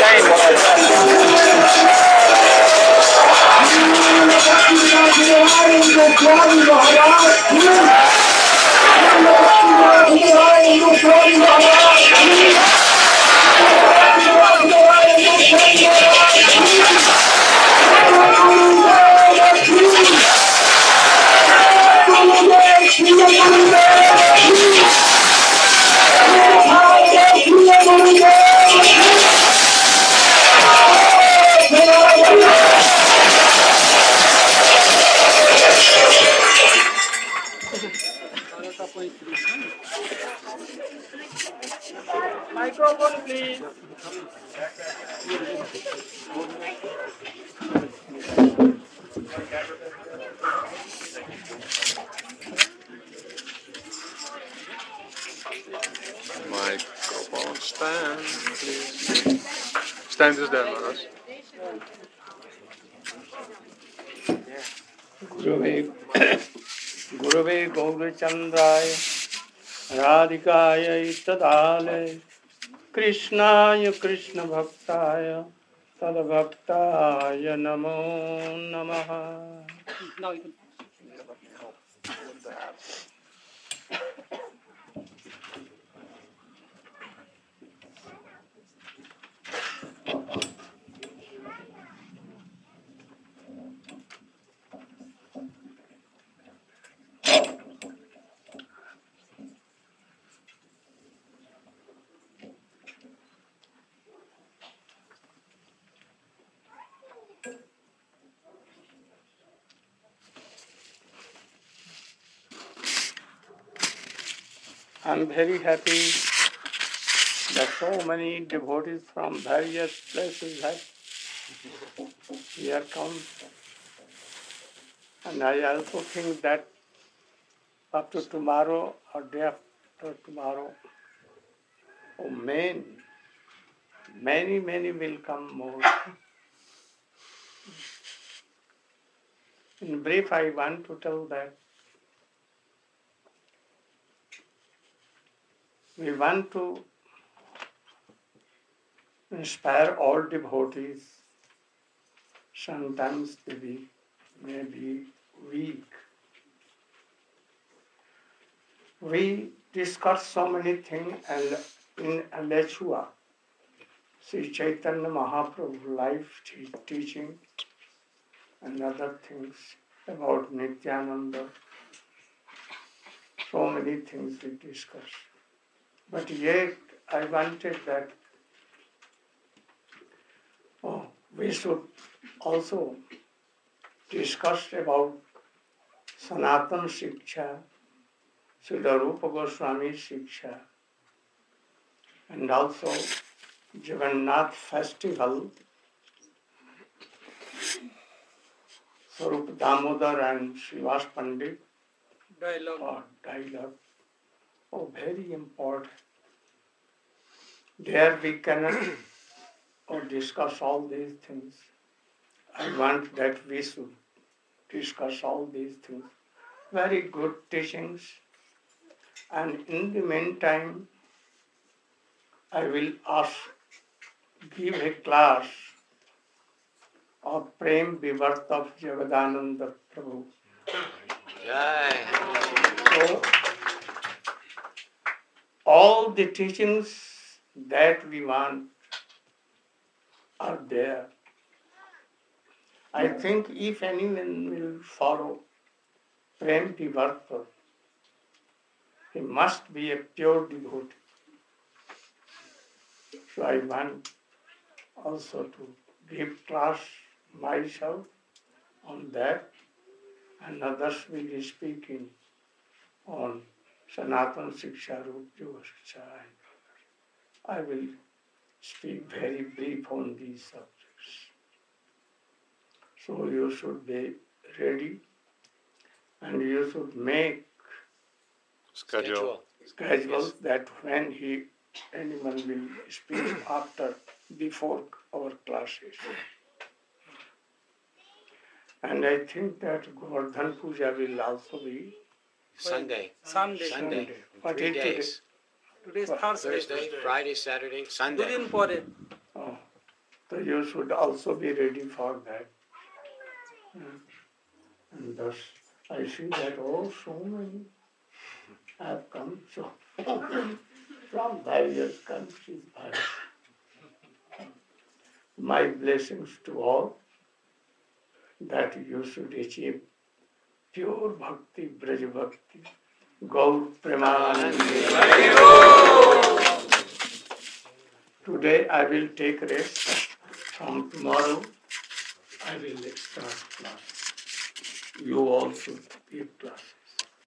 Microphone, please. Microphone stand, please. Stand is there, Maharaj. Gurave Gaurachandraya Radhikaya Tadale Krishnaya Krishna Bhaktaya Tadbhaktaya Namo Namaha. I'm very happy that so many devotees from various places have here come. And I also think that after tomorrow or day after tomorrow, many will come more. In brief, I want to tell that we want to inspire all devotees. Sometimes they may be weak. We discuss so many things in Alachua, Sri Chaitanya Mahaprabhu life teaching and other things about Nityananda. So many things we discuss. But yet I wanted that we should also discuss about Sanatana Shiksha, Srila Rupa Goswami Shiksha, and also Jagannath Festival, Swarup Damodar and Srivas Pandit dialogue. Oh, very important. There we cannot discuss all these things. I want that we should discuss all these things. Very good teachings. And in the meantime, I will give a class of Prem Vivarth of Jagadananda Prabhu. So, all the teachings that we want are there. I think if anyone will follow Prem Vivarth, he must be a pure devotee. So I want also to give class myself on that, and others will be speaking on Sanatana Shiksha, Rupa Yoga Shiksha. I will speak very brief on these subjects. So you should be ready and you should make Schedule. schedules that when anyone will speak before our classes. And I think that Govardhan Puja will also be Sunday. What is today? Today is Thursday. Friday, Saturday, Sunday. Oh. So you should also be ready for that. And thus I see that, so many have come from various countries. My blessings to all, that you should achieve pure bhakti, Braj bhakti. Gaur Premanande. Today I will take rest. From tomorrow I will start class. You all should give class.